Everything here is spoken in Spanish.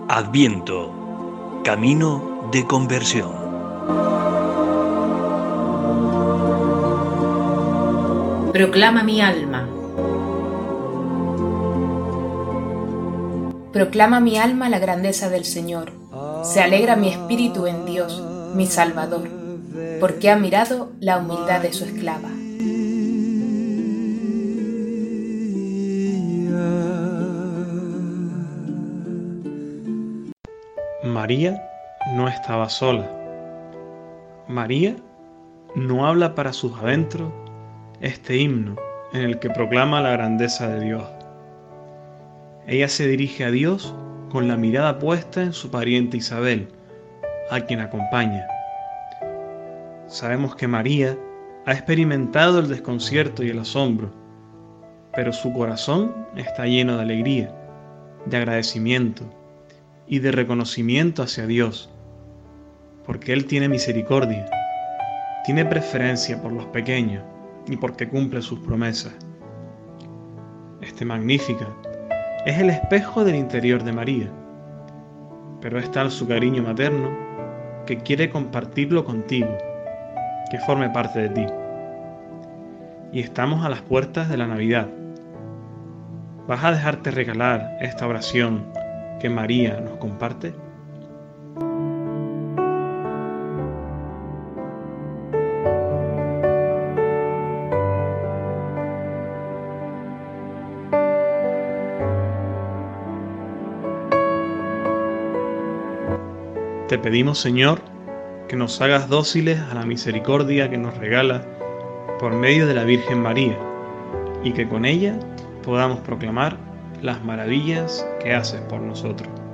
Adviento, camino de conversión. Proclama mi alma. Proclama mi alma la grandeza del Señor. Se alegra mi espíritu en Dios, mi Salvador, porque ha mirado la humildad de su esclava. María no estaba sola. María no habla para sus adentros este himno en el que proclama la grandeza de Dios. Ella se dirige a Dios con la mirada puesta en su pariente Isabel, a quien acompaña. Sabemos que María ha experimentado el desconcierto y el asombro, pero su corazón está lleno de alegría, de agradecimiento y de reconocimiento hacia Dios, porque Él tiene misericordia, tiene preferencia por los pequeños y porque cumple sus promesas. Este Magníficat es el espejo del interior de María, pero es tal su cariño materno que quiere compartirlo contigo, que forme parte de ti. Y estamos a las puertas de la Navidad. ¿Vas a dejarte regalar esta oración que María nos comparte? Te pedimos, Señor, que nos hagas dóciles a la misericordia que nos regala por medio de la Virgen María, y que con ella podamos proclamar las maravillas que haces por nosotros.